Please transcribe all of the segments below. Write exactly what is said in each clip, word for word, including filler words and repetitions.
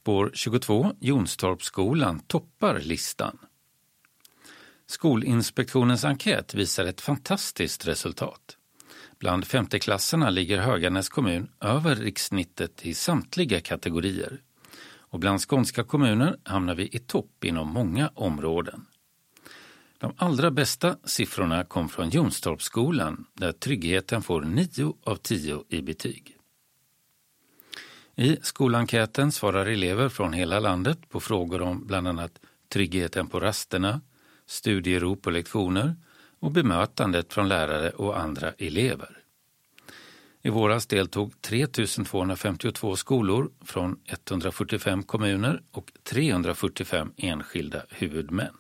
Spår tjugotvå, Jonstorpsskolan, toppar listan. Skolinspektionens enkät visar ett fantastiskt resultat. Bland femteklasserna ligger Höganäs kommun över rikssnittet i samtliga kategorier. Och bland skånska kommuner hamnar vi i topp inom många områden. De allra bästa siffrorna kom från Jonstorpsskolan, där tryggheten får nio av tio i betyg. I skolenkäten svarar elever från hela landet på frågor om bland annat tryggheten på rasterna, studiero på lektioner och bemötandet från lärare och andra elever. I våras deltog tre tusen tvåhundrafemtiotvå skolor från etthundrafyrtiofem kommuner och trehundrafyrtiofem enskilda huvudmän.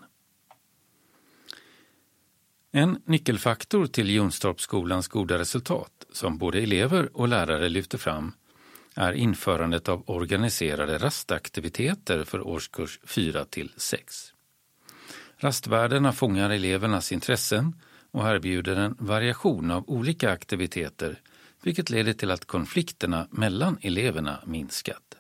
En nyckelfaktor till Jonstorpsskolans goda resultat, som både elever och lärare lyfter fram, är införandet av organiserade rastaktiviteter för årskurs fyra till sex. Rastvärdena fångar elevernas intressen och erbjuder en variation av olika aktiviteter, vilket leder till att konflikterna mellan eleverna minskat.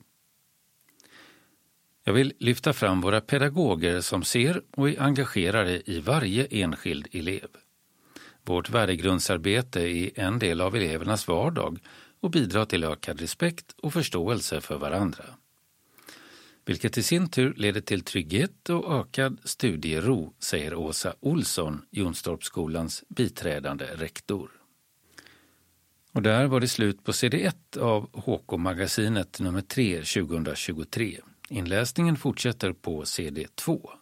Jag vill lyfta fram våra pedagoger som ser och är engagerade i varje enskild elev. Vårt värdegrundsarbete är en del av elevernas vardag och bidrar till ökad respekt och förståelse för varandra. Vilket i sin tur leder till trygghet och ökad studiero, säger Åsa Olsson, Jonstorpsskolans biträdande rektor. Och där var det slut på C D ett av H K-magasinet nummer tre tjugohundratjugotre. Inläsningen fortsätter på C D två.